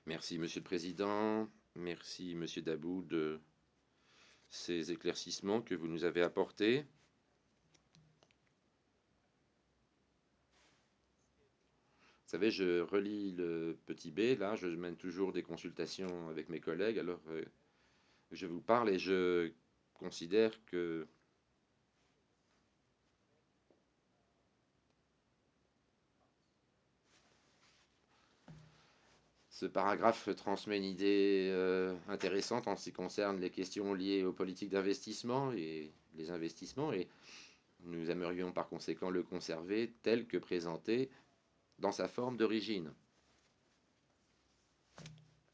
Merci Monsieur le Président, merci Monsieur Dabou de ces éclaircissements que vous nous avez apportés. Vous savez, je relis le petit B, là, je mène toujours des consultations avec mes collègues, alors je vous parle et je considère que ce paragraphe transmet une idée intéressante en ce qui concerne les questions liées aux politiques d'investissement et les investissements, et nous aimerions par conséquent le conserver tel que présenté dans sa forme d'origine.